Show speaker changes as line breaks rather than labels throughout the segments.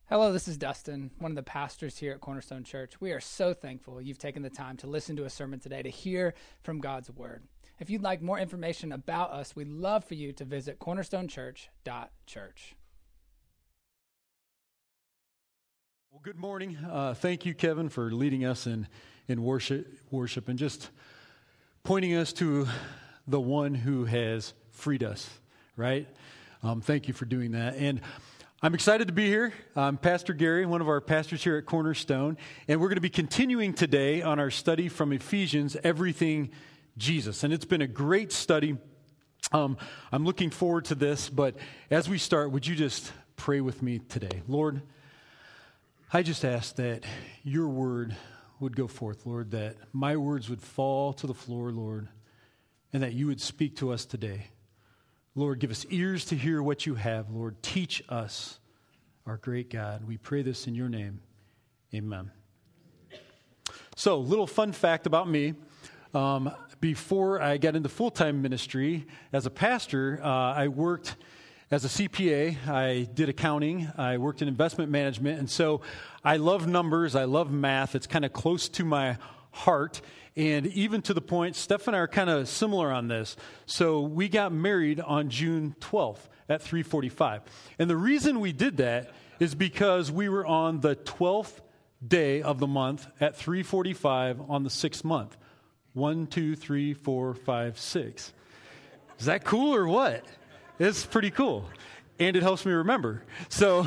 Hello, this is Dustin, one of the pastors here at Cornerstone Church. We are so thankful you've taken the time to listen to a sermon today to hear from God's Word. If you'd like more information about us, we'd love for you to visit cornerstonechurch.church.
Well, good morning. Thank you, Kevin, for leading us in worship and just pointing us to the one who has freed us, right? Thank you for doing that. And I'm excited to be here. I'm Pastor Gary, one of our pastors here at Cornerstone, and we're going to be continuing today on our study from Ephesians, Everything Jesus. And it's been a great study. I'm looking forward to this, but as we start, would you just pray with me today? Lord, I just ask that your word would go forth, Lord, that my words would fall to the floor, Lord, and that you would speak to us today. Lord, give us ears to hear what you have. Lord, teach us, our great God. We pray this in your name. Amen. So, little fun fact about me. Before I got into full-time ministry as a pastor, I worked as a CPA. I did accounting. I worked in investment management. And so I love numbers. I love math. It's kind of close to my heart. And even to the point, Steph and I are kind of similar on this. So we got married on June 12th at 3:45. And the reason we did that is because we were on the 12th day of the month at 3:45 on the 6th month. 1, 2, 3, 4, 5, 6. Is that cool or what? It's pretty cool. And it helps me remember. So,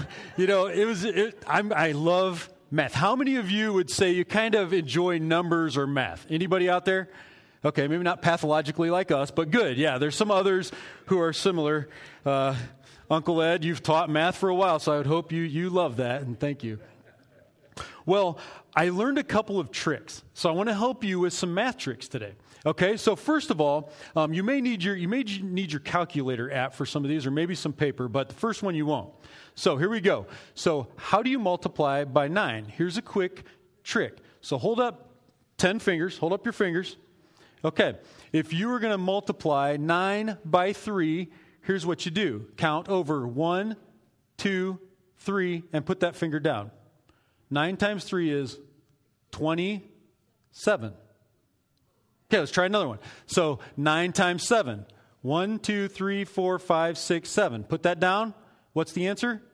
I love math. How many of you would say you kind of enjoy numbers or math? Anybody out there? Okay, maybe not pathologically like us, but good. Yeah, there's some others who are similar. Uncle Ed, you've taught math for a while, so I would hope you love that, and thank you. Well, I learned a couple of tricks, so I want to help you with some math tricks today. Okay, so first of all, you may need your calculator app for some of these, or maybe some paper, but the first one you won't. So here we go. So how do you multiply by 9? Here's a quick trick. So hold up 10 fingers. Hold up your fingers. Okay, if you were going to multiply 9 by 3, here's what you do. Count over 1, 2, 3, and put that finger down. 9 times 3 is 27. Okay, let's try another one. So 9 times 7. 1, 2, 3, 4, 5, 6, 7. Put that down. What's the answer?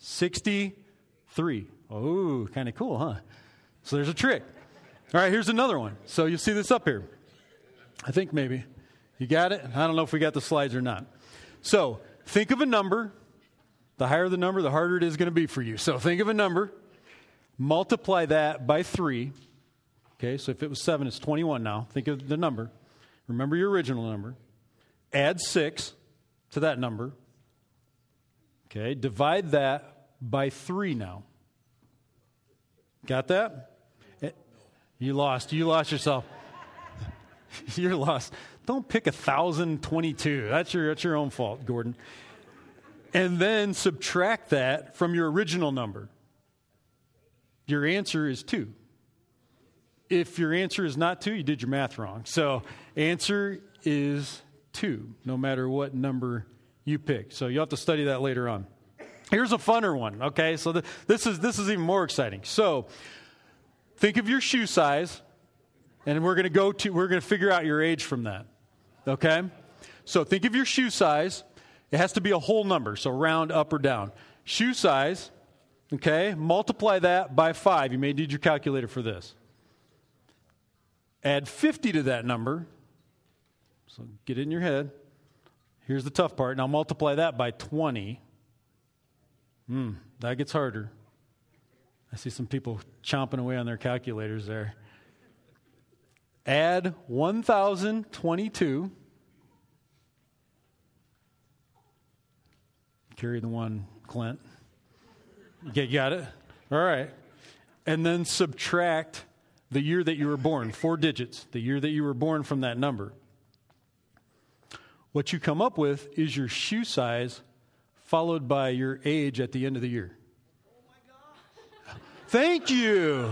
63. Oh, kind of cool, huh? So there's a trick. All right, here's another one. So you'll see this up here. I think maybe. You got it? I don't know if we got the slides or not. So think of a number. The higher the number, the harder it is going to be for you. So think of a number. Multiply that by 3. Okay, so if it was 7, it's 21 now. Think of the number. Remember your original number. Add 6 to that number. Okay, divide that by 3 now. Got that? You lost yourself. You're lost. Don't pick 1,022. That's your own fault, Gordon. And then subtract that from your original number. Your answer is 2. If your answer is not 2, you did your math wrong. So answer is 2, no matter what number you pick. So you'll have to study that later on. Here's a funner one, okay? So this is even more exciting. So think of your shoe size, and we're going to figure out your age from that, okay? So think of your shoe size. It has to be a whole number, so round up or down. Shoe size, okay? Multiply that by 5. You may need your calculator for this. Add 50 to that number. So get it in your head. Here's the tough part. Now multiply that by 20. That gets harder. I see some people chomping away on their calculators there. Add 1,022. Carry the one, Clint. Okay, got it? All right. And then subtract the year that you were born, 4 digits, the year that you were born from that number. What you come up with is your shoe size followed by your age at the end of the year. Oh my gosh. Thank you.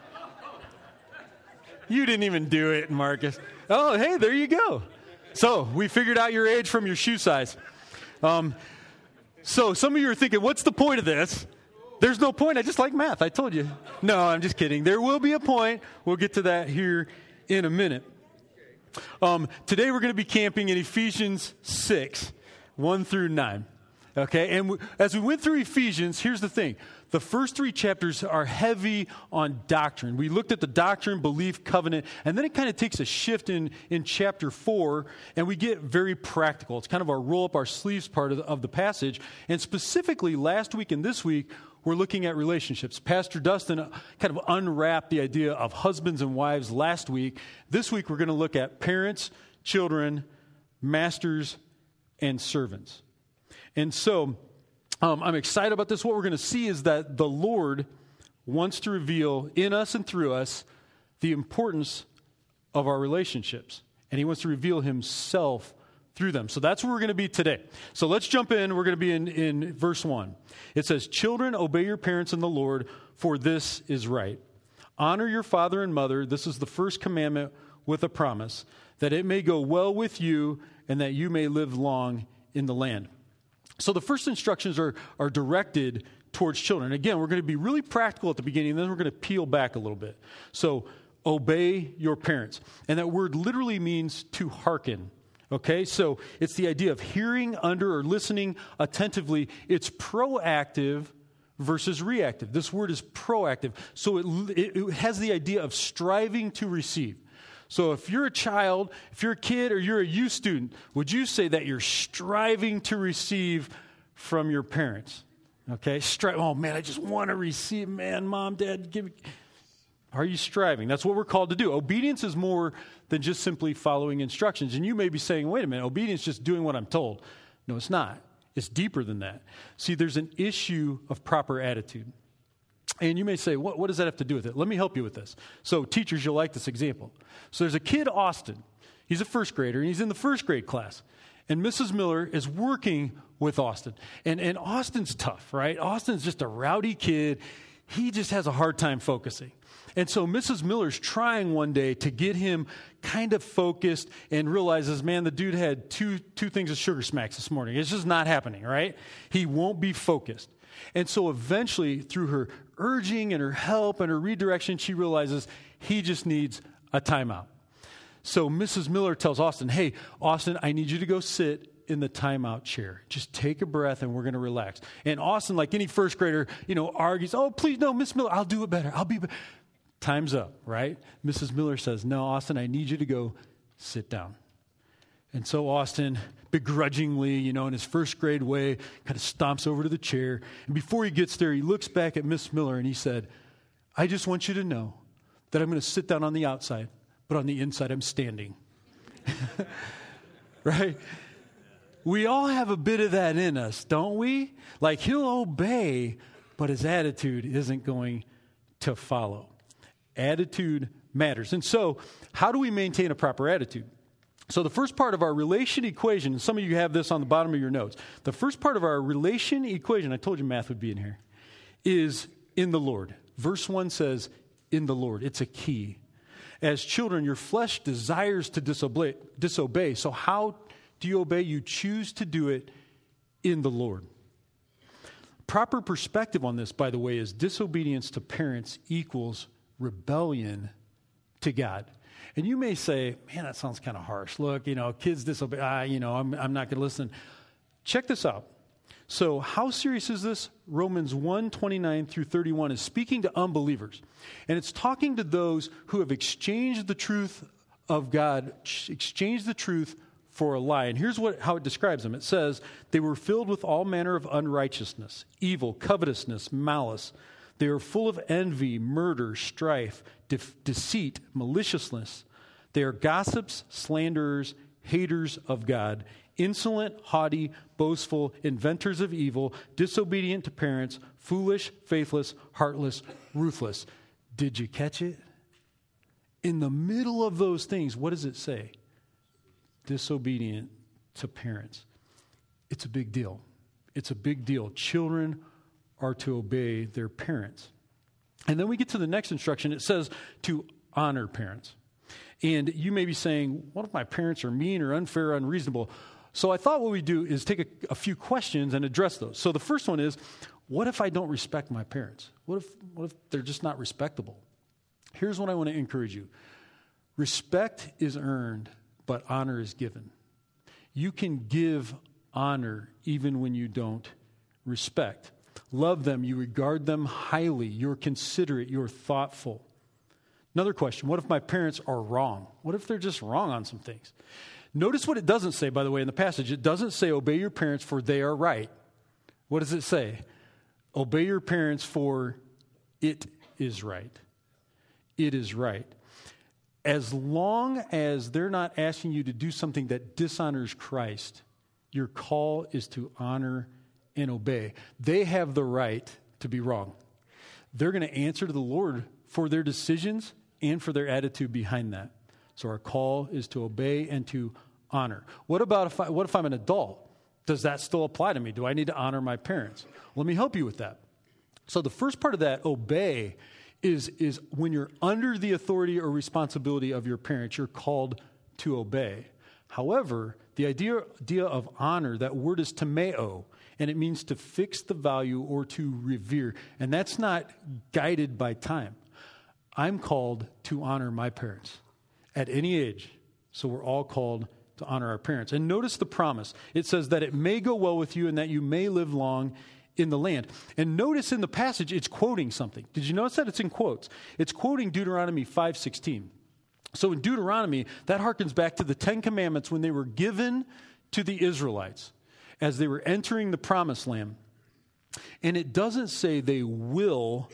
You didn't even do it, Marcus. Oh, hey, there you go. So we figured out your age from your shoe size. So some of you are thinking, what's the point of this? There's no point. I just like math. I told you. No, I'm just kidding. There will be a point. We'll get to that here in a minute. Today we're going to be camping in Ephesians 6, 1 through 9. Okay, and as we went through Ephesians, here's the thing. The first 3 chapters are heavy on doctrine. We looked at the doctrine, belief, covenant, and then it kind of takes a shift in chapter 4, and we get very practical. It's kind of our roll up our sleeves part of the passage. And specifically, last week and this week, we're looking at relationships. Pastor Dustin kind of unwrapped the idea of husbands and wives last week. This week, we're going to look at parents, children, masters, and servants. And so I'm excited about this. What we're going to see is that the Lord wants to reveal in us and through us the importance of our relationships. And he wants to reveal himself through them. So that's where we're going to be today. So let's jump in. We're going to be in verse 1. It says, "Children, obey your parents in the Lord, for this is right. Honor your father and mother. This is the first commandment with a promise, that it may go well with you and that you may live long in the land." So the first instructions are directed towards children. Again, we're going to be really practical at the beginning, and then we're going to peel back a little bit. So obey your parents. And that word literally means to hearken. Okay, so it's the idea of hearing under or listening attentively. It's proactive versus reactive. This word is proactive. So it has the idea of striving to receive. So if you're a child, if you're a kid, or you're a youth student, would you say that you're striving to receive from your parents? Okay, oh man, I just want to receive, man, mom, dad, give me. Are you striving? That's what we're called to do. Obedience is more than just simply following instructions. And you may be saying, wait a minute, obedience is just doing what I'm told. No, it's not. It's deeper than that. See, there's an issue of proper attitude. And you may say, what does that have to do with it? Let me help you with this. So teachers, you'll like this example. So there's a kid, Austin. He's a first grader, and he's in the first grade class. And Mrs. Miller is working with Austin. And Austin's tough, right? Austin's just a rowdy kid. He just has a hard time focusing. And so Mrs. Miller's trying one day to get him kind of focused and realizes, man, the dude had two things of Sugar Smacks this morning. It's just not happening, right? He won't be focused. And so eventually, through her urging and her help and her redirection, she realizes he just needs a timeout. So Mrs. Miller tells Austin, hey, Austin, I need you to go sit in the timeout chair. Just take a breath and we're going to relax. And Austin, like any first grader, argues, oh, please, no, Miss Miller, I'll do it better. I'll be better. Time's up, right? Mrs. Miller says, no, Austin, I need you to go sit down. And so Austin, begrudgingly, in his first grade way, kind of stomps over to the chair. And before he gets there, he looks back at Miss Miller and he said, I just want you to know that I'm going to sit down on the outside, but on the inside I'm standing. Right? We all have a bit of that in us, don't we? Like he'll obey, but his attitude isn't going to follow. Attitude matters. And so, how do we maintain a proper attitude? So the first part of our relation equation, and some of you have this on the bottom of your notes. The first part of our relation equation, I told you math would be in here, is in the Lord. Verse 1 says, in the Lord. It's a key. As children, your flesh desires to disobey. So how do you obey? You choose to do it in the Lord. Proper perspective on this, by the way, is disobedience to parents equals rebellion to God. And you may say, man, that sounds kind of harsh. Look, kids disobey. I'm not going to listen. Check this out. So how serious is this? Romans 1:29 through 31 is speaking to unbelievers. And it's talking to those who have exchanged the truth of God, exchanged the truth for a lie. And here's how it describes them. It says, they were filled with all manner of unrighteousness, evil, covetousness, malice. They are full of envy, murder, strife, deceit, maliciousness. They are gossips, slanderers, haters of God, insolent, haughty, boastful, inventors of evil, disobedient to parents, foolish, faithless, heartless, ruthless. Did you catch it? In the middle of those things, what does it say? Disobedient to parents. It's a big deal. It's a big deal. Children are to obey their parents. And then we get to the next instruction. It says to honor parents. And you may be saying, what if my parents are mean or unfair or unreasonable? So I thought what we do is take a few questions and address those. So the first one is, what if I don't respect my parents? What if they're just not respectable? Here's what I want to encourage you. Respect is earned, but honor is given. You can give honor even when you don't respect. Love them, you regard them highly, you're considerate, you're thoughtful. Another question, what if my parents are wrong? What if they're just wrong on some things? Notice what it doesn't say, by the way, in the passage. It doesn't say, obey your parents for they are right. What does it say? Obey your parents for it is right. It is right. As long as they're not asking you to do something that dishonors Christ, your call is to honor and obey. They have the right to be wrong. They're going to answer to the Lord for their decisions and for their attitude behind that. So our call is to obey and to honor. What if I'm an adult? Does that still apply to me? Do I need to honor my parents? Let me help you with that. So the first part of that, obey, is when you're under the authority or responsibility of your parents, you're called to obey. However, the idea of honor, that word is timeo, and it means to fix the value or to revere. And that's not guided by time. I'm called to honor my parents at any age. So we're all called to honor our parents. And notice the promise. It says that it may go well with you and that you may live long in the land. And notice in the passage, it's quoting something. Did you notice that? It's in quotes. It's quoting Deuteronomy 5:16. So in Deuteronomy, that harkens back to the 10 Commandments when they were given to the Israelites as they were entering the promised land. And it doesn't say that it will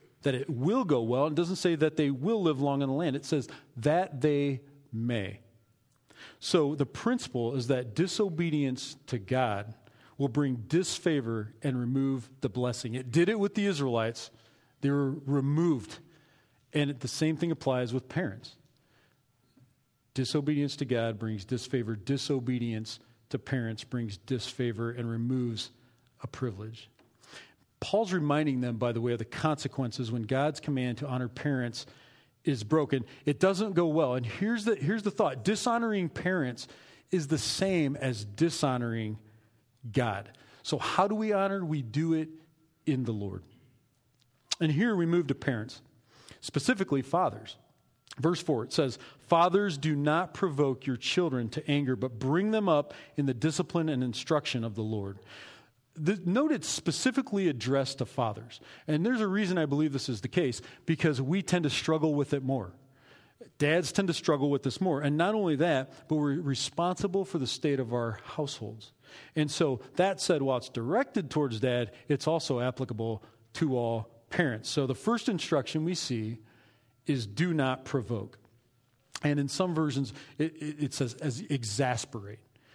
go well. It doesn't say that they will live long in the land. It says that they may. So the principle is that disobedience to God will bring disfavor and remove the blessing. It did it with the Israelites. They were removed. And the same thing applies with parents. Disobedience to God brings disfavor. Disobedience to parents brings disfavor and removes a privilege. Paul's reminding them, by the way, of the consequences when God's command to honor parents is broken. It doesn't go well. And here's the thought. Dishonoring parents is the same as dishonoring God. So how do we honor? We do it in the Lord. And here we move to parents, specifically fathers. Verse 4, it says, fathers, do not provoke your children to anger, but bring them up in the discipline and instruction of the Lord. Note it's specifically addressed to fathers. And there's a reason I believe this is the case, because we tend to struggle with it more. Dads tend to struggle with this more. And not only that, but we're responsible for the state of our households. And so that said, while it's directed towards dad, it's also applicable to all parents. So the first instruction we see is do not provoke. And in some versions, it says as exasperate.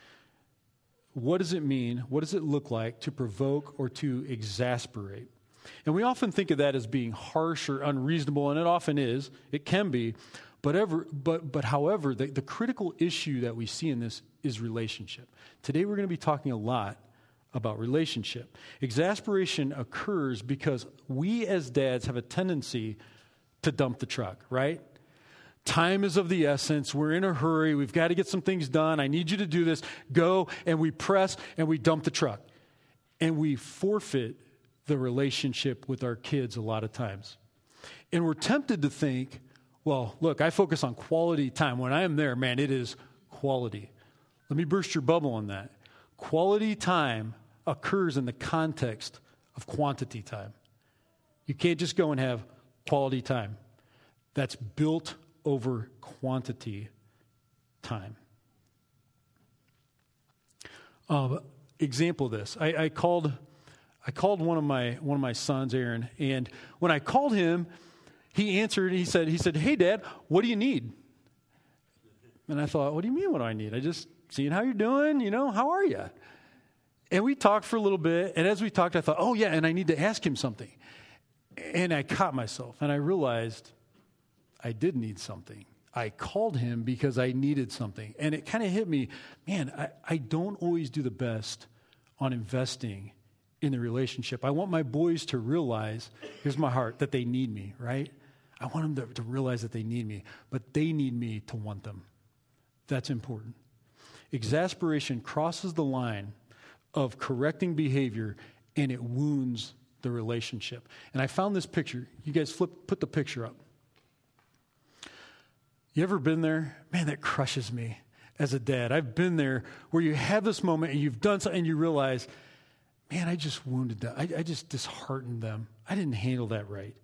What does it mean? What does it look like to provoke or to exasperate? And we often think of that as being harsh or unreasonable, and it often is. It can be. But however, the critical issue that we see in this is relationship. Today we're going to be talking a lot about relationship. Exasperation occurs because we as dads have a tendency to dump the truck, right? Time is of the essence. We're in a hurry. We've got to get some things done. I need you to do this. Go, and we press, and we dump the truck. And we forfeit the relationship with our kids a lot of times. And we're tempted to think, well, look, I focus on quality time. When I am there, man, it is quality. Let me burst your bubble on that. Quality time occurs in the context of quantity time. You can't just go and have quality time. That's built over quantity time. Example of this. I called one of my sons, Aaron, and when I called him, he answered. He said, "Hey, Dad, what do you need?" And I thought, "What do you mean? What do I need? I just seeing how you're doing. How are you?" And we talked for a little bit, and as we talked, I thought, "Oh yeah, and I need to ask him something." And I caught myself, and I realized I did need something. I called him because I needed something. And it kind of hit me, man, I don't always do the best on investing in the relationship. I want my boys to realize, here's my heart, that they need me, right? I want them to realize that they need me, but they need me to want them. That's important. Exasperation crosses the line of correcting behavior, and it wounds the relationship. And I found this picture. You guys put the picture up. You ever been there? Man, that crushes me as a dad. I've been there where you have this moment and you've done something and you realize, man, I just wounded them. I just disheartened them. I didn't handle that right.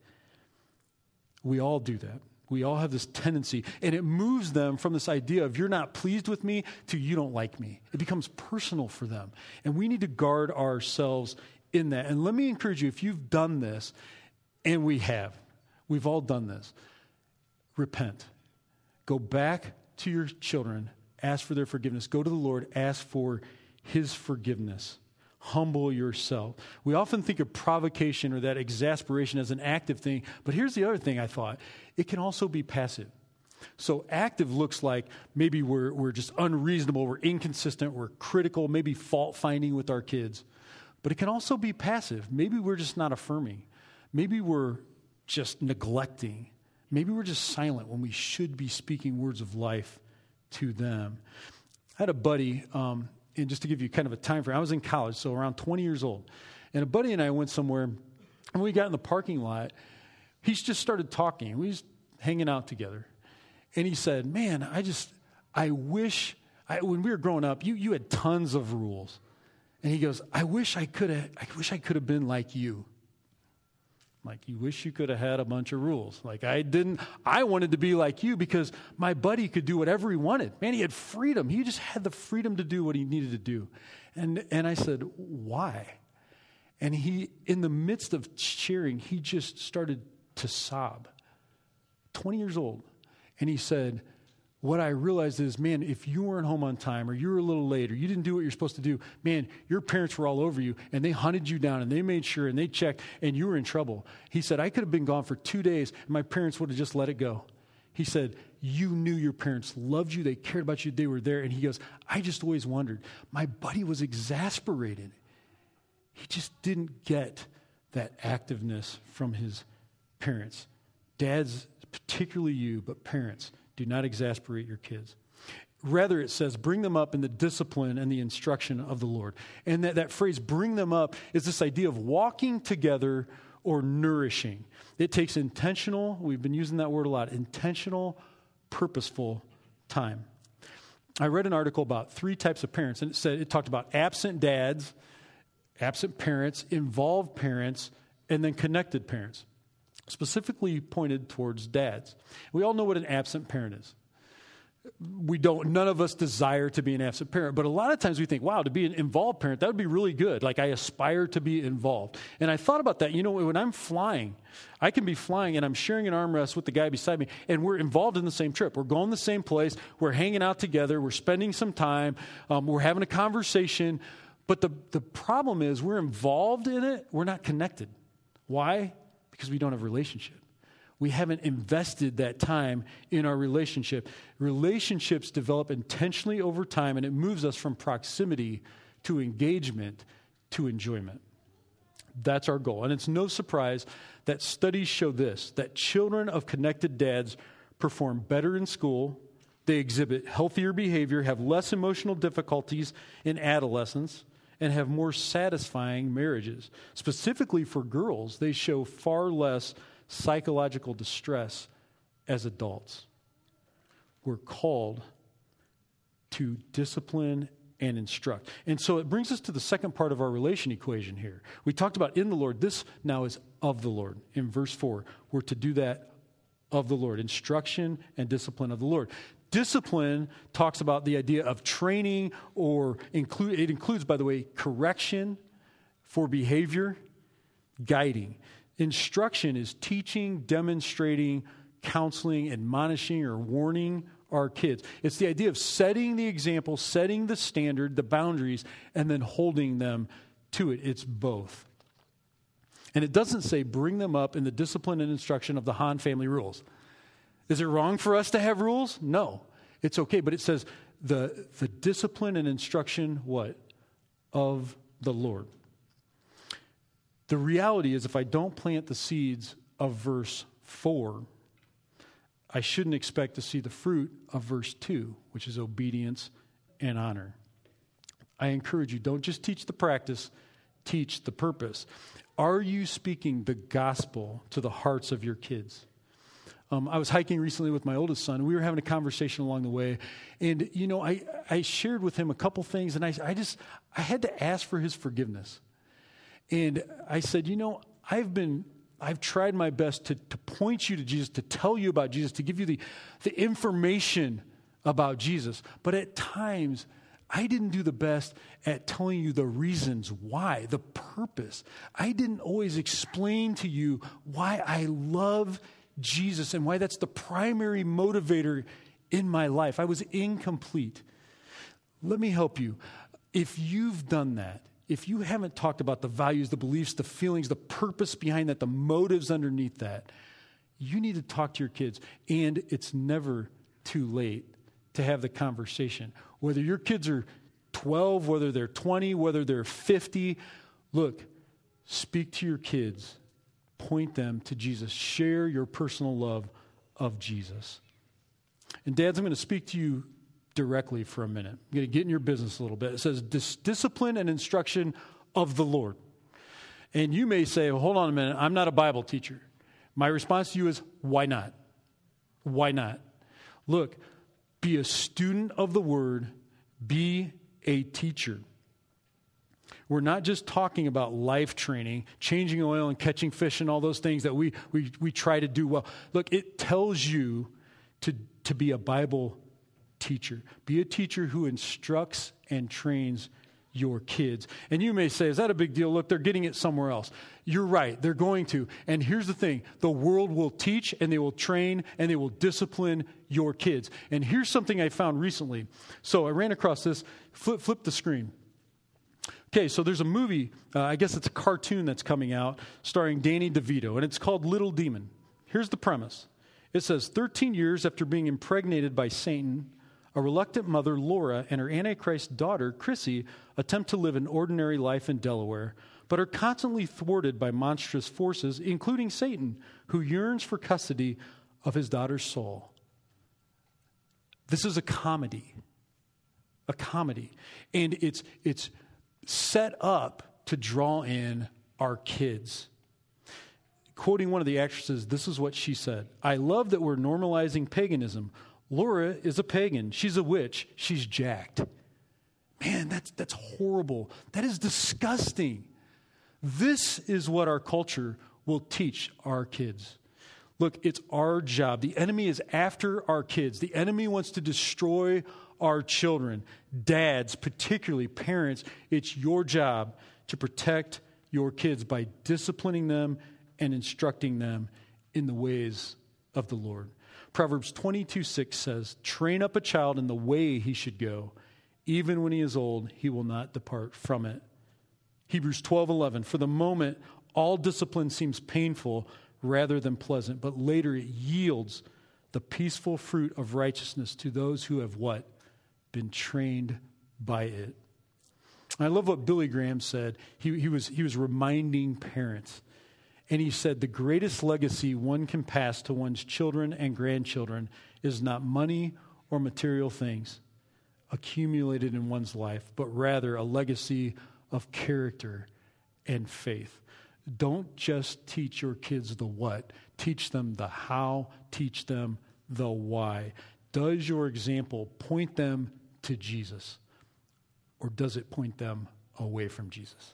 We all do that. We all have this tendency, and it moves them from this idea of you're not pleased with me to you don't like me. It becomes personal for them, and we need to guard ourselves in that. And let me encourage you, if you've done this, and we've all done this, repent. Go back to your children, ask for their forgiveness. Go to the Lord, ask for his forgiveness. Humble yourself. We often think of provocation or that exasperation as an active thing, but here's the other thing I thought. It can also be passive. So active looks like maybe we're just unreasonable, we're inconsistent, we're critical, maybe fault-finding with our kids. But it can also be passive. Maybe we're just not affirming. Maybe we're just neglecting. Maybe we're just silent when we should be speaking words of life to them. I had a buddy, and just to give you kind of a time frame, I was in college, so around 20 years old. And a buddy and I went somewhere, and when we got in the parking lot, he just started talking. We was hanging out together. And he said, man, I wish, when we were growing up, you had tons of rules. And he goes, I wish I could have been like you. Like, you wish you could have had a bunch of rules. Like, I wanted to be like you because my buddy could do whatever he wanted. Man, he had freedom. He just had the freedom to do what he needed to do. And I said, why? And he, in the midst of sharing, he just started to sob. 20 years old. And he said, what I realized is, man, if you weren't home on time or you were a little late or you didn't do what you're supposed to do, man, your parents were all over you and they hunted you down and they made sure and they checked and you were in trouble. He said, I could have been gone for 2 days and my parents would have just let it go. He said, you knew your parents loved you, they cared about you, they were there. And he goes, I just always wondered. My buddy was exasperated. He just didn't get that activeness from his parents. Dads, particularly you, but parents, do not exasperate your kids. Rather, it says, bring them up in the discipline and the instruction of the Lord. And that phrase, bring them up, is this idea of walking together or nourishing. It takes intentional, we've been using that word a lot, intentional, purposeful time. I read an article about 3 types of parents, and it talked about absent dads, absent parents, involved parents, and then connected parents. Specifically pointed towards dads. We all know what an absent parent is. None of us desire to be an absent parent, but a lot of times we think, wow, to be an involved parent, that would be really good. Like, I aspire to be involved. And I thought about that. You know, when I'm flying, I can be flying and I'm sharing an armrest with the guy beside me, and we're involved in the same trip. We're going the same place. We're hanging out together. We're spending some time. We're having a conversation. But the problem is we're involved in it. We're not connected. Why? Because we don't have a relationship. We haven't invested that time in our relationship. Relationships develop intentionally over time, and it moves us from proximity to engagement to enjoyment. That's our goal. And it's no surprise that studies show this, that children of connected dads perform better in school, they exhibit healthier behavior, have less emotional difficulties in adolescence, and have more satisfying marriages. Specifically for girls, they show far less psychological distress as adults. We're called to discipline and instruct. And so it brings us to the second part of our relation equation here. We talked about in the Lord. This now is of the Lord. In verse 4, we're to do that of the Lord. Instruction and discipline of the Lord. Discipline talks about the idea of training, or it includes, by the way, correction for behavior, guiding. Instruction is teaching, demonstrating, counseling, admonishing, or warning our kids. It's the idea of setting the example, setting the standard, the boundaries, and then holding them to it. It's both. And it doesn't say bring them up in the discipline and instruction of the Hahn family rules. Is it wrong for us to have rules? No. It's okay, but it says the discipline and instruction, what? Of the Lord. The reality is, if I don't plant the seeds of verse 4, I shouldn't expect to see the fruit of verse 2, which is obedience and honor. I encourage you, don't just teach the practice, teach the purpose. Are you speaking the gospel to the hearts of your kids? I was hiking recently with my oldest son. We were having a conversation along the way. And, I shared with him a couple things, and I had to ask for his forgiveness. And I said, I've tried my best to point you to Jesus, to tell you about Jesus, to give you the information about Jesus. But at times, I didn't do the best at telling you the reasons why, the purpose. I didn't always explain to you why I love Jesus and why that's the primary motivator in my life. I was incomplete. Let me help you. If you've done that, if you haven't talked about the values, the beliefs, the feelings, the purpose behind that, the motives underneath that, you need to talk to your kids. And it's never too late to have the conversation. Whether your kids are 12, whether they're 20, whether they're 50, look, speak to your kids. Point them to Jesus. Share your personal love of Jesus. And dads, I'm going to speak to you directly for a minute. I'm going to get in your business a little bit. It says discipline and instruction of the Lord. And you may say, well, hold on a minute, I'm not a Bible teacher. My response to you is, why not? Why not? Look, be a student of the Word, be a teacher. We're not just talking about life training, changing oil and catching fish and all those things that we try to do well. Look, it tells you to be a Bible teacher. Be a teacher who instructs and trains your kids. And you may say, is that a big deal? Look, they're getting it somewhere else. You're right, they're going to. And here's the thing, the world will teach and they will train and they will discipline your kids. And here's something I found recently. So I ran across this, flip the screen. Okay, so there's a movie, I guess it's a cartoon that's coming out, starring Danny DeVito, and it's called Little Demon. Here's the premise. It says, 13 years after being impregnated by Satan, a reluctant mother, Laura, and her Antichrist daughter, Chrissy, attempt to live an ordinary life in Delaware, but are constantly thwarted by monstrous forces, including Satan, who yearns for custody of his daughter's soul. This is a comedy. A comedy. And it's set up to draw in our kids. Quoting one of the actresses, this is what she said. I love that we're normalizing paganism. Laura is a pagan. She's a witch. She's jacked. Man, that's horrible. That is disgusting. This is what our culture will teach our kids. Look, it's our job. The enemy is after our kids. The enemy wants to destroy our children. Dads, particularly parents, it's your job to protect your kids by disciplining them and instructing them in the ways of the Lord. Proverbs 22:6 says, train up a child in the way he should go. Even when he is old, he will not depart from it. Hebrews 12:11, for the moment, all discipline seems painful rather than pleasant, but later it yields the peaceful fruit of righteousness to those who have what? Been trained by it. I love what Billy Graham said. He was reminding parents. And he said, the greatest legacy one can pass to one's children and grandchildren is not money or material things accumulated in one's life, but rather a legacy of character and faith. Don't just teach your kids the what. Teach them the how. Teach them the why. Does your example point them to Jesus, or does it point them away from Jesus?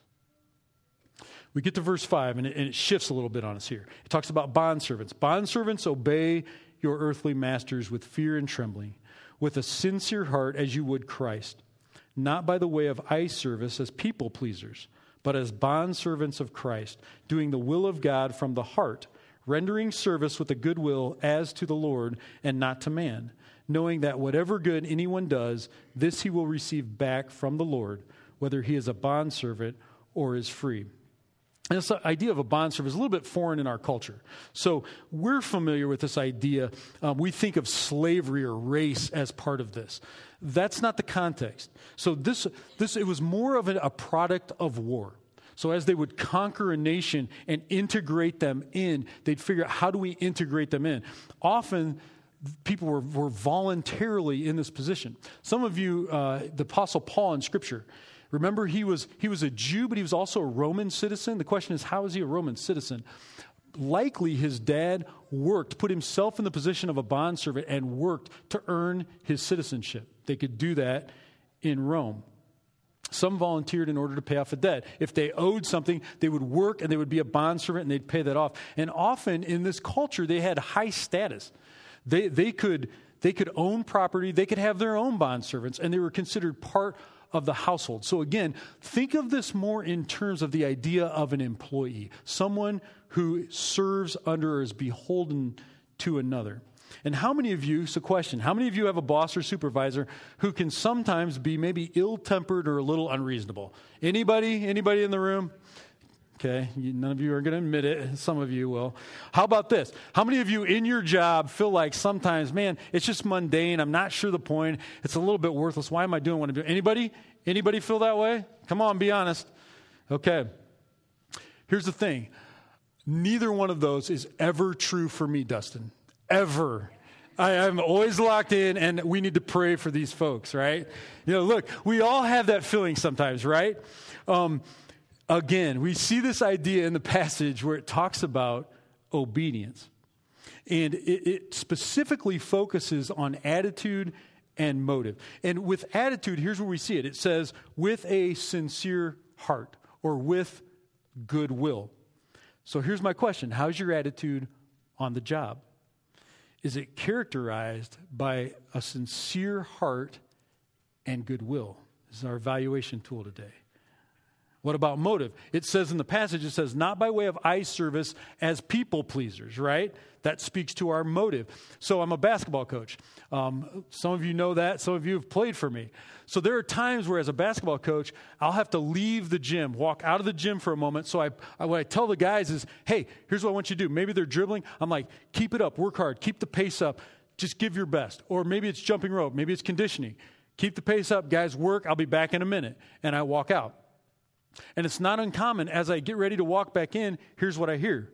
We get to verse 5, and it shifts a little bit on us here. It talks about bondservants. Bondservants, obey your earthly masters with fear and trembling, with a sincere heart as you would Christ, not by the way of eye service as people pleasers, but as bondservants of Christ, doing the will of God from the heart, rendering service with a good will as to the Lord and not to man, knowing that whatever good anyone does, this he will receive back from the Lord, whether he is a bondservant or is free. And this idea of a bondservant is a little bit foreign in our culture. So we're familiar with this idea. We think of slavery or race as part of this. That's not the context. So this it was more of a product of war. So as they would conquer a nation and integrate them in, they'd figure out, how do we integrate them in? Often people were voluntarily in this position. Some of you, the Apostle Paul in Scripture, remember he was a Jew, but he was also a Roman citizen. The question is, how is he a Roman citizen? Likely his dad put himself in the position of a bondservant and worked to earn his citizenship. They could do that in Rome. Some volunteered in order to pay off a debt. If they owed something, they would work and they would be a bondservant and they'd pay that off. And often in this culture, they had high status. They could own property, they could have their own bondservants, and they were considered part of the household. So again, think of this more in terms of the idea of an employee, someone who serves under or is beholden to another. And how many of you, so question, how many of you have a boss or supervisor who can sometimes be maybe ill-tempered or a little unreasonable? Anybody in the room? Okay, none of you are going to admit it. Some of you will. How about this? How many of you in your job feel like sometimes, man, it's just mundane. I'm not sure the point. It's a little bit worthless. Why am I doing what I'm doing? Anybody feel that way? Come on, be honest. Okay. Here's the thing. Neither one of those is ever true for me, Dustin. Ever. I'm always locked in, and we need to pray for these folks, right? Look, we all have that feeling sometimes, right? Again, we see this idea in the passage where it talks about obedience. And it specifically focuses on attitude and motive. And with attitude, here's where we see it. It says, with a sincere heart or with goodwill. So here's my question. How's your attitude on the job? Is it characterized by a sincere heart and goodwill? This is our evaluation tool today. What about motive? It says in the passage, it says, not by way of eye service as people pleasers, right? That speaks to our motive. So I'm a basketball coach. Some of you know that. Some of you have played for me. So there are times where as a basketball coach, I'll have to leave the gym, walk out of the gym for a moment. So what I tell the guys is, hey, here's what I want you to do. Maybe they're dribbling. I'm like, keep it up, work hard, keep the pace up, just give your best. Or maybe it's jumping rope, maybe it's conditioning. Keep the pace up, guys, work, I'll be back in a minute. And I walk out. And it's not uncommon, as I get ready to walk back in, here's what I hear.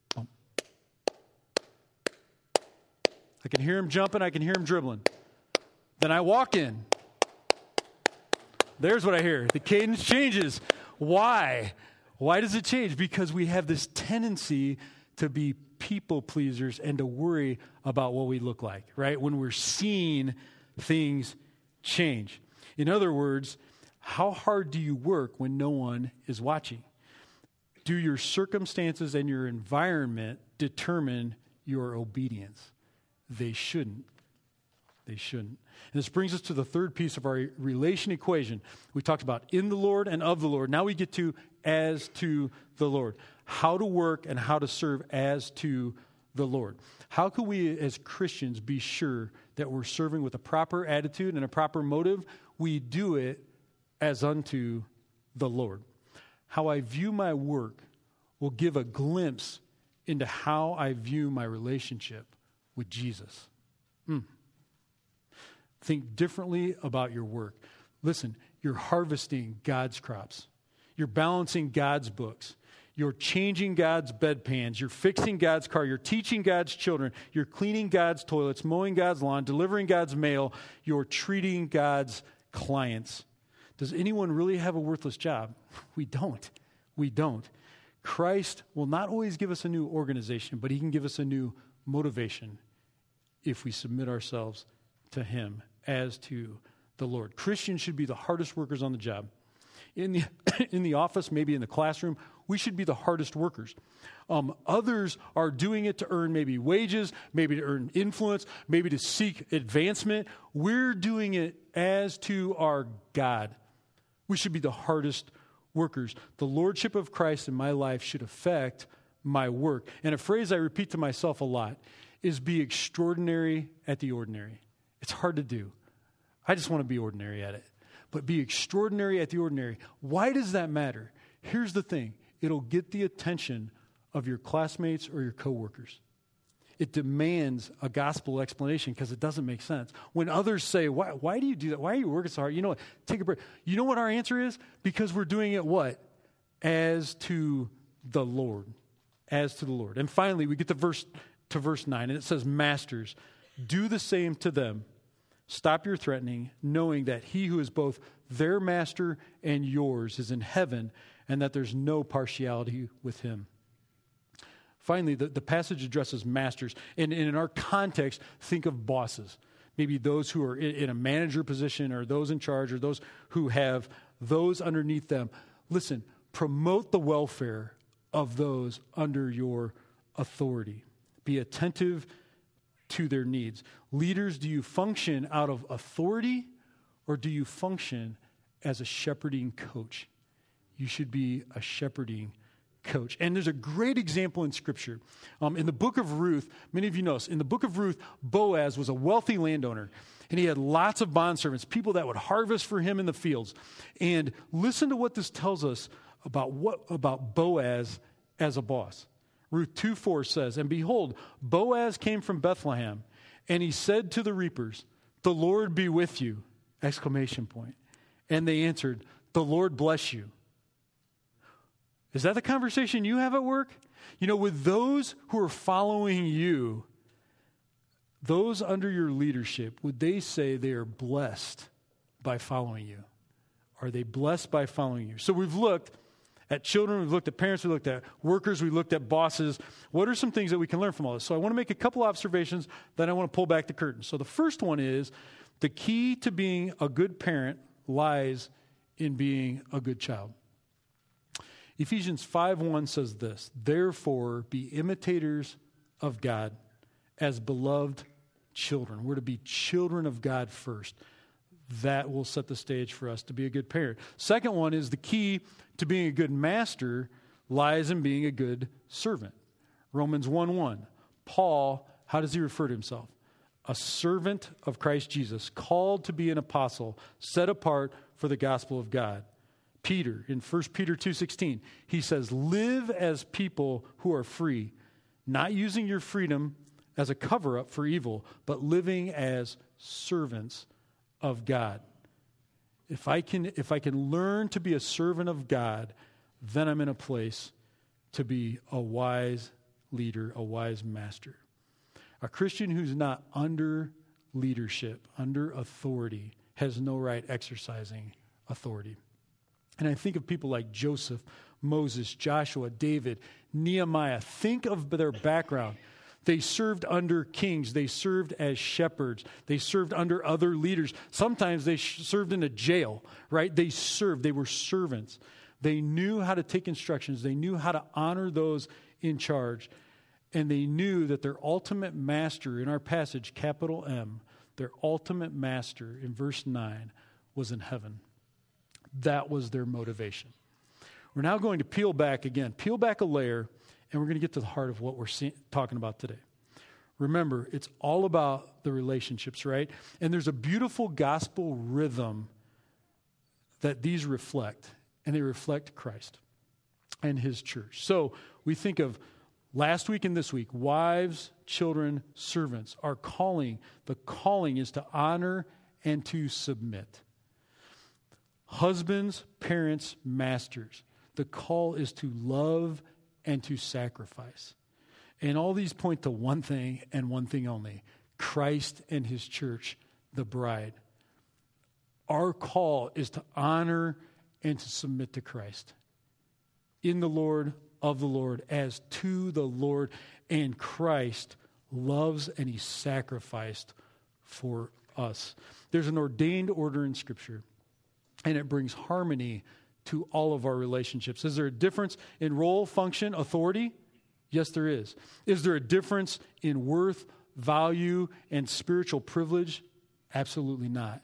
I can hear him jumping, I can hear him dribbling. Then I walk in. There's what I hear. The cadence changes. Why? Why does it change? Because we have this tendency to be people pleasers and to worry about what we look like, right? When we're seeing things change. In other words, how hard do you work when no one is watching? Do your circumstances and your environment determine your obedience? They shouldn't. They shouldn't. And this brings us to the third piece of our relation equation. We talked about in the Lord and of the Lord. Now we get to as to the Lord. How to work and how to serve as to the Lord. How can we as Christians be sure that we're serving with a proper attitude and a proper motive? We do it as unto the Lord. How I view my work will give a glimpse into how I view my relationship with Jesus. Think differently about your work. Listen, you're harvesting God's crops. You're balancing God's books. You're changing God's bedpans. You're fixing God's car. You're teaching God's children. You're cleaning God's toilets, mowing God's lawn, delivering God's mail. You're treating God's clients. Does anyone really have a worthless job? We don't. We don't. Christ will not always give us a new organization, but he can give us a new motivation if we submit ourselves to him as to the Lord. Christians should be the hardest workers on the job. In the office, maybe in the classroom, we should be the hardest workers. Others are doing it to earn maybe wages, maybe to earn influence, maybe to seek advancement. We're doing it as to our God. We should be the hardest workers. The lordship of Christ in my life should affect my work. And a phrase I repeat to myself a lot is be extraordinary at the ordinary. It's hard to do. I just want to be ordinary at it. But be extraordinary at the ordinary. Why does that matter? Here's the thing. It'll get the attention of your classmates or your coworkers. It demands a gospel explanation because it doesn't make sense. When others say, why do you do that? Why are you working so hard? You know what? Take a break. You know what our answer is? Because we're doing it what? As to the Lord. As to the Lord. And finally, we get to verse 9, and it says, Masters, do the same to them. Stop your threatening, knowing that he who is both their master and yours is in heaven, and that there's no partiality with him. Finally, the passage addresses masters. And in our context, think of bosses. Maybe those who are in a manager position, or those in charge, or those who have those underneath them. Listen, promote the welfare of those under your authority. Be attentive to their needs. Leaders, do you function out of authority, or do you function as a shepherding coach? You should be a shepherding coach. And there's a great example in Scripture. In the book of Ruth, many of you know this, in the book of Ruth, Boaz was a wealthy landowner, and he had lots of bondservants, people that would harvest for him in the fields. And listen to what this tells us about Boaz as a boss. Ruth 2:4 says, "And behold, Boaz came from Bethlehem, and he said to the reapers, 'The Lord be with you!' Exclamation point. And they answered, 'The Lord bless you.'" Is that the conversation you have at work? You know, with those who are following you, those under your leadership, would they say they are blessed by following you? Are they blessed by following you? So we've looked at children, we've looked at parents, we looked at workers, we looked at bosses. What are some things that we can learn from all this? So I want to make a couple observations, then I want to pull back the curtain. So the first one is, the key to being a good parent lies in being a good child. Ephesians 5:1 says this, "Therefore be imitators of God as beloved children." We're to be children of God first. That will set the stage for us to be a good parent. Second one is, the key to being a good master lies in being a good servant. Romans 1:1. Paul, how does he refer to himself? A servant of Christ Jesus, called to be an apostle, set apart for the gospel of God. Peter, in 1 Peter 2:16, he says, "Live as people who are free, not using your freedom as a cover-up for evil, but living as servants of God." If I can learn to be a servant of God, then I'm in a place to be a wise leader, a wise master. A Christian who's not under leadership, under authority, has no right exercising authority. And I think of people like Joseph, Moses, Joshua, David, Nehemiah. Think of their background. They served under kings. They served as shepherds. They served under other leaders. Sometimes they served in a jail, right? They served. They were servants. They knew how to take instructions. They knew how to honor those in charge. And they knew that their ultimate master, in our passage, capital M, their ultimate master in verse 9 was in heaven. That was their motivation. We're now going to peel back a layer, and we're going to get to the heart of what we're talking about today. Remember, it's all about the relationships, right? And there's a beautiful gospel rhythm that these reflect, and they reflect Christ and his church. So we think of last week and this week, wives, children, servants. The calling is to honor and to submit. Husbands, parents, masters. The call is to love and to sacrifice. And all these point to one thing and one thing only: Christ and his church, the bride. Our call is to honor and to submit to Christ. In the Lord, of the Lord, as to the Lord. And Christ loves and he sacrificed for us. There's an ordained order in Scripture, and it brings harmony to all of our relationships. Is there a difference in role, function, authority? Yes, there is. Is there a difference in worth, value, and spiritual privilege? Absolutely not.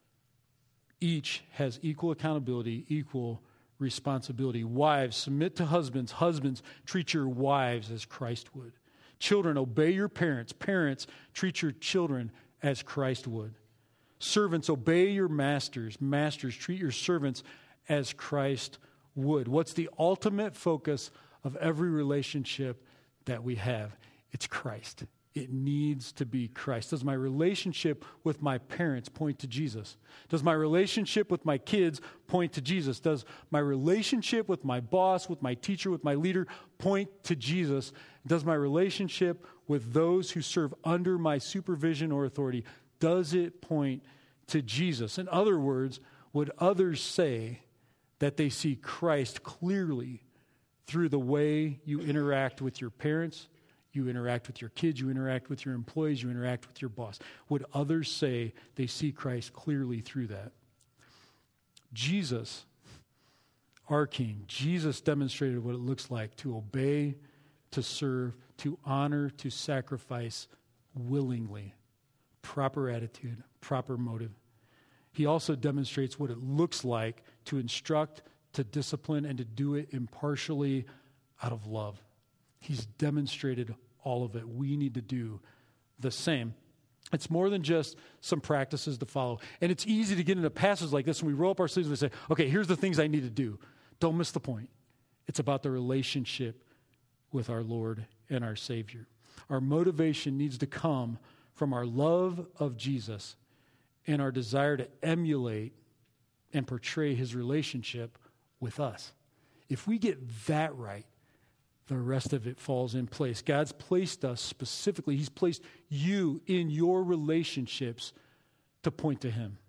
Each has equal accountability, equal responsibility. Wives, submit to husbands. Husbands, treat your wives as Christ would. Children, obey your parents. Parents, treat your children as Christ would. Servants, obey your masters. Masters, treat your servants as Christ would. What's the ultimate focus of every relationship that we have? It's Christ. It needs to be Christ. Does my relationship with my parents point to Jesus? Does my relationship with my kids point to Jesus? Does my relationship with my boss, with my teacher, with my leader point to Jesus? Does my relationship with those who serve under my supervision or authority, does it point to Jesus? In other words, would others say that they see Christ clearly through the way you interact with your parents, you interact with your kids, you interact with your employees, you interact with your boss? Would others say they see Christ clearly through that? Jesus, our King, Jesus demonstrated what it looks like to obey, to serve, to honor, to sacrifice willingly. Proper attitude, proper motive. He also demonstrates what it looks like to instruct, to discipline, and to do it impartially out of love. He's demonstrated all of it. We need to do the same. It's more than just some practices to follow. And it's easy to get into passages like this when we roll up our sleeves and we say, okay, here's the things I need to do. Don't miss the point. It's about the relationship with our Lord and our Savior. Our motivation needs to come from our love of Jesus and our desire to emulate and portray his relationship with us. If we get that right, the rest of it falls in place. God's placed us specifically. He's placed you in your relationships to point to him.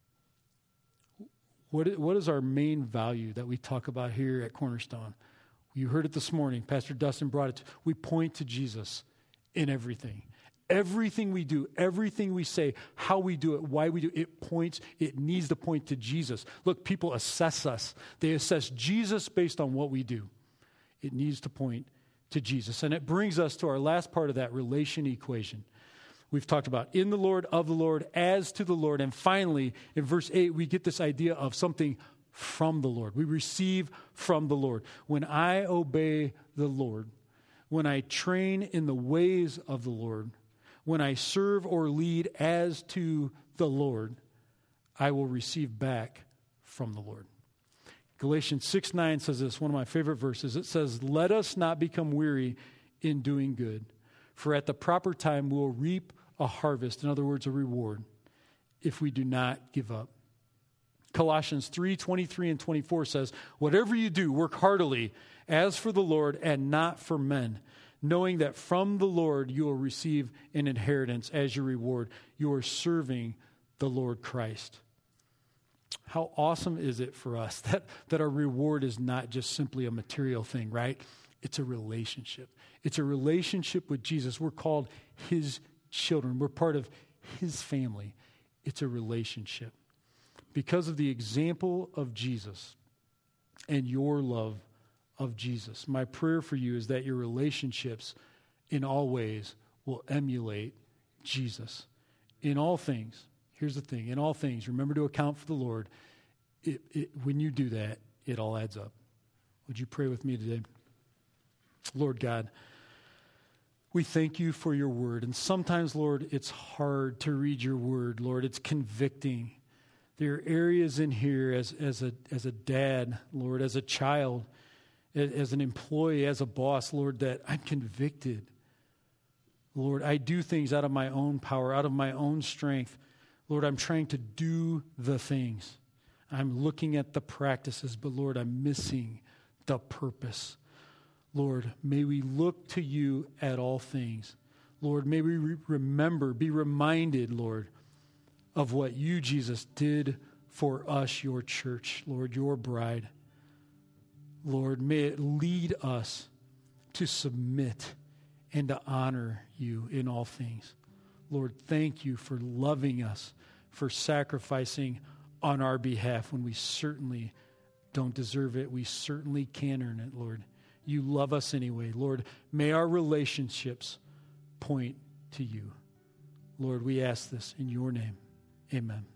What is our main value that we talk about here at Cornerstone? You heard it this morning. Pastor Dustin brought it. We point to Jesus in everything. Everything we do, everything we say, how we do it, why we do it, it needs to point to Jesus. Look, people assess us. They assess Jesus based on what we do. It needs to point to Jesus. And it brings us to our last part of that relation equation. We've talked about in the Lord, of the Lord, as to the Lord. And finally, in verse 8, we get this idea of something from the Lord. We receive from the Lord. When I obey the Lord, when I train in the ways of the Lord, when I serve or lead as to the Lord, I will receive back from the Lord. Galatians 6:9 says this, one of my favorite verses. It says, let us not become weary in doing good, for at the proper time we'll reap a harvest, in other words, a reward, if we do not give up. Colossians 3:23 and 24 says, whatever you do, work heartily as for the Lord and not for men, knowing that from the Lord you will receive an inheritance as your reward. You are serving the Lord Christ. How awesome is it for us that our reward is not just simply a material thing, right? It's a relationship. It's a relationship with Jesus. We're called his children. We're part of his family. It's a relationship. Because of the example of Jesus and your love of Jesus, my prayer for you is that your relationships in all ways will emulate Jesus. In all things, here's the thing, in all things, remember to account for the Lord. When you do that, it all adds up. Would you pray with me today? Lord God, we thank you for your word. And sometimes, Lord, it's hard to read your word, Lord. It's convicting. There are areas in here as a dad, Lord, as a child, as an employee, as a boss, Lord, that I'm convicted. Lord, I do things out of my own power, out of my own strength. Lord, I'm trying to do the things. I'm looking at the practices, but Lord, I'm missing the purpose. Lord, may we look to you at all things. Lord, may we remember, be reminded, Lord, of what you, Jesus, did for us, your church, Lord, your bride. Lord, may it lead us to submit and to honor you in all things. Lord, thank you for loving us, for sacrificing on our behalf when we certainly don't deserve it. We certainly can't earn it, Lord. You love us anyway. Lord, may our relationships point to you. Lord, we ask this in your name. Amen.